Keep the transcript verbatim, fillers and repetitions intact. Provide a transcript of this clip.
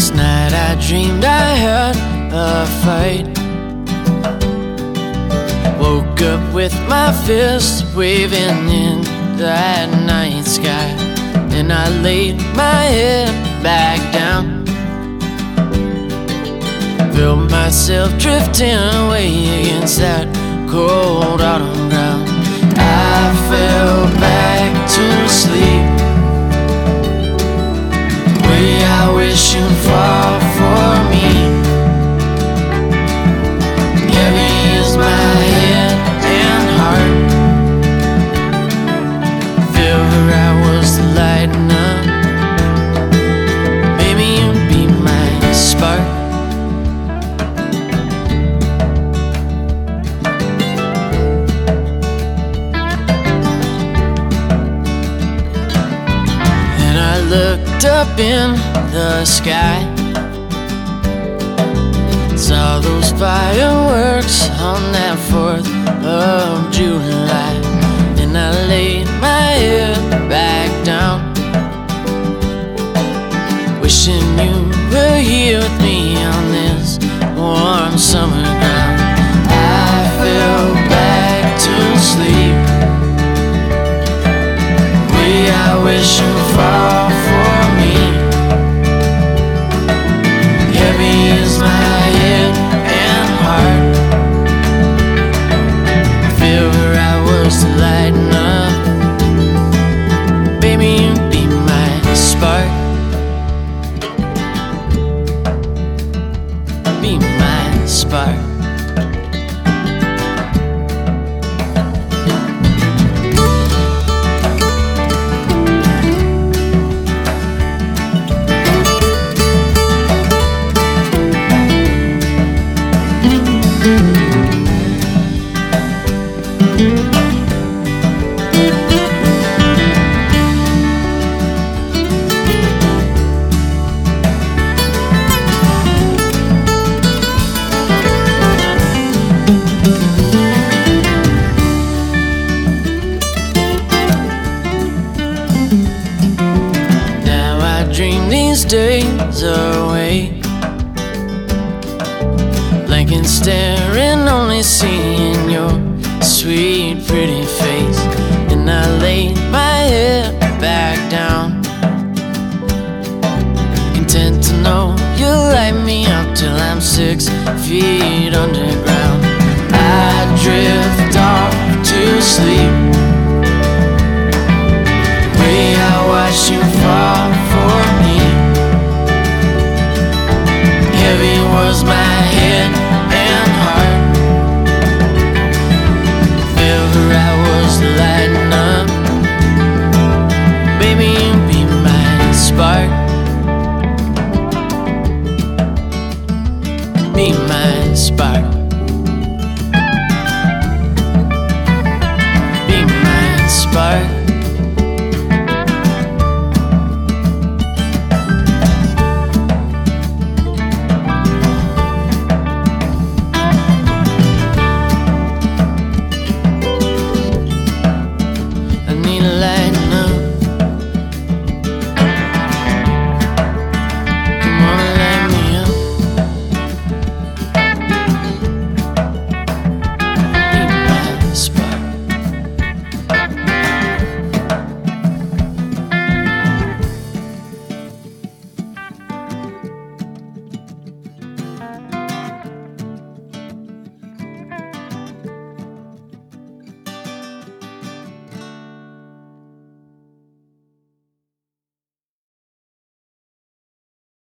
Last night I dreamed I had a fight. Woke up with my fist waving in that night sky, and I laid my head back down. Felt myself drifting away against that cold autumn ground. I fell back to sleep, way I wish you'd fall for me. Heavy is my head and heart. Feel where I was lighting up. Maybe you'd be my spark. And I looked up in the sky, saw those fireworks on that fourth of July, and I laid my head back down, wishing you were here with me on this warm summer ground. I fell back to sleep, way I wish you'd fall for me. Heavy is my head and heart. Feel where I was lighting up. Baby, you'd be my spark. Be my spark. Dream these days away, blank and staring, only seeing your sweet pretty face. And I laid my head back down, content to know you'll light me up till I'm six feet underground. I drift off to sleep, way I watch you fall for me. Heavy was my head and heart. Feel where I was lighting up. Baby, you'd be my spark. Be my spark.